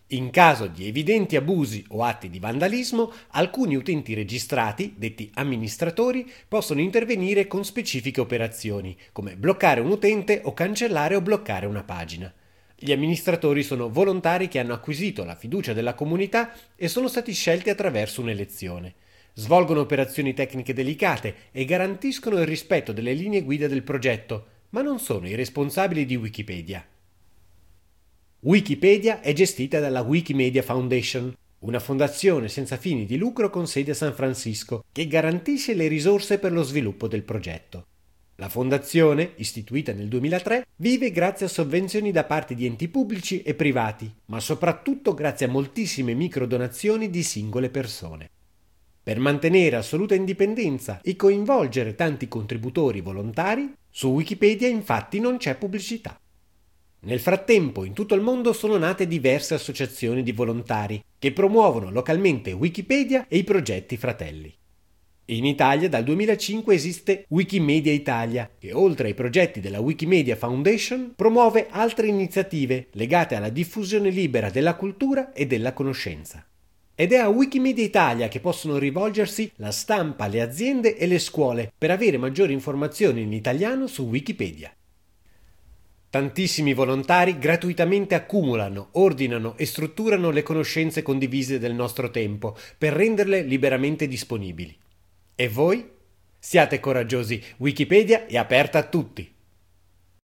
In caso di evidenti abusi o atti di vandalismo, alcuni utenti registrati, detti amministratori, possono intervenire con specifiche operazioni, come bloccare un utente o cancellare o bloccare una pagina. Gli amministratori sono volontari che hanno acquisito la fiducia della comunità e sono stati scelti attraverso un'elezione. Svolgono operazioni tecniche delicate e garantiscono il rispetto delle linee guida del progetto, ma non sono i responsabili di Wikipedia. Wikipedia è gestita dalla Wikimedia Foundation, una fondazione senza fini di lucro con sede a San Francisco che garantisce le risorse per lo sviluppo del progetto. La fondazione, istituita nel 2003, vive grazie a sovvenzioni da parte di enti pubblici e privati, ma soprattutto grazie a moltissime microdonazioni di singole persone. Per mantenere assoluta indipendenza e coinvolgere tanti contributori volontari, su Wikipedia infatti non c'è pubblicità. Nel frattempo, in tutto il mondo sono nate diverse associazioni di volontari che promuovono localmente Wikipedia e i progetti fratelli. In Italia dal 2005 esiste Wikimedia Italia, che oltre ai progetti della Wikimedia Foundation promuove altre iniziative legate alla diffusione libera della cultura e della conoscenza. Ed è a Wikimedia Italia che possono rivolgersi la stampa, le aziende e le scuole per avere maggiori informazioni in italiano su Wikipedia. Tantissimi volontari gratuitamente accumulano, ordinano e strutturano le conoscenze condivise del nostro tempo per renderle liberamente disponibili. E voi? Siate coraggiosi, Wikipedia è aperta a tutti!